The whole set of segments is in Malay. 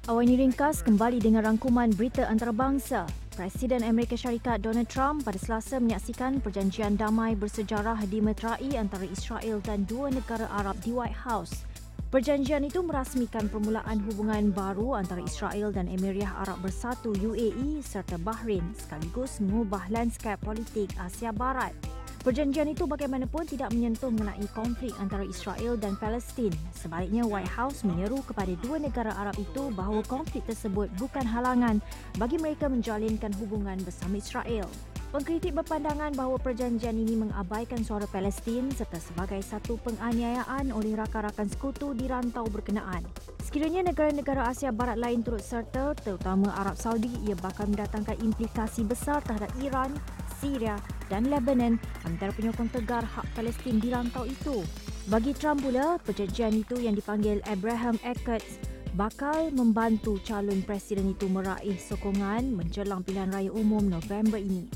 Awal ini ringkas kembali dengan rangkuman berita antarabangsa. Presiden Amerika Syarikat Donald Trump pada Selasa menyaksikan perjanjian damai bersejarah dimeterai antara Israel dan dua negara Arab di White House. Perjanjian itu merasmikan permulaan hubungan baru antara Israel dan Emiriah Arab Bersatu UAE serta Bahrain sekaligus mengubah lanskap politik Asia Barat. Perjanjian itu bagaimanapun tidak menyentuh mengenai konflik antara Israel dan Palestin. Sebaliknya, White House menyeru kepada dua negara Arab itu bahawa konflik tersebut bukan halangan bagi mereka menjalinkan hubungan bersama Israel. Pengkritik berpandangan bahawa perjanjian ini mengabaikan suara Palestin serta sebagai satu penganiayaan oleh rakan-rakan sekutu di rantau berkenaan. Sekiranya negara-negara Asia Barat lain turut serta, terutama Arab Saudi, ia bakal mendatangkan implikasi besar terhadap Iran, Syria dan Lebanon antara penyokong tegar hak Palestin di rantau itu. Bagi Trump pula, perjanjian itu yang dipanggil Abraham Accords bakal membantu calon presiden itu meraih sokongan menjelang pilihan raya umum November ini.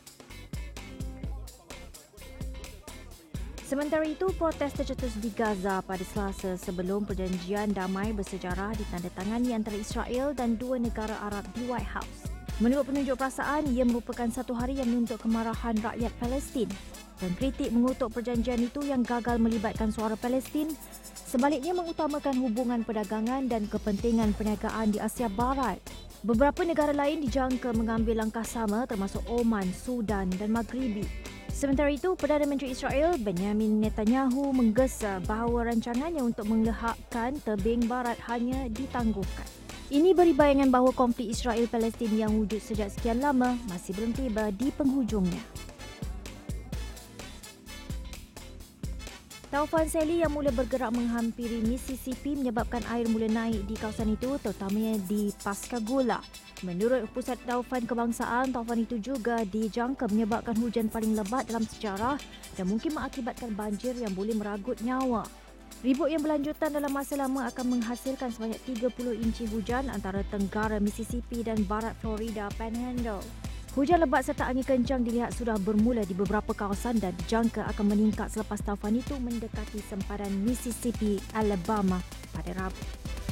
Sementara itu, protes tercetus di Gaza pada Selasa sebelum perjanjian damai bersejarah ditandatangani antara Israel dan dua negara Arab di White House. Menurut penunjuk perasaan, ia merupakan satu hari yang menuntut kemarahan rakyat Palestin. Pengkritik mengutuk perjanjian itu yang gagal melibatkan suara Palestin, sebaliknya mengutamakan hubungan perdagangan dan kepentingan perniagaan di Asia Barat. Beberapa negara lain dijangka mengambil langkah sama termasuk Oman, Sudan dan Maghribi. Sementara itu, Perdana Menteri Israel Benjamin Netanyahu menggesa bahawa rancangannya untuk melehakkan tebing barat hanya ditangguhkan. Ini beri bayangan bahawa konflik Israel-Palestin yang wujud sejak sekian lama masih belum tiba di penghujungnya. Taufan Sally yang mula bergerak menghampiri Mississippi menyebabkan air mula naik di kawasan itu, terutamanya di Pascagoula. Menurut Pusat Taufan Kebangsaan, taufan itu juga dijangka menyebabkan hujan paling lebat dalam sejarah dan mungkin mengakibatkan banjir yang boleh meragut nyawa. Ribut yang berlanjutan dalam masa lama akan menghasilkan sebanyak 30 inci hujan antara tenggara Mississippi dan barat Florida Panhandle. Hujan lebat serta angin kencang dilihat sudah bermula di beberapa kawasan dan dijangka akan meningkat selepas taufan itu mendekati sempadan Mississippi, Alabama pada Rabu.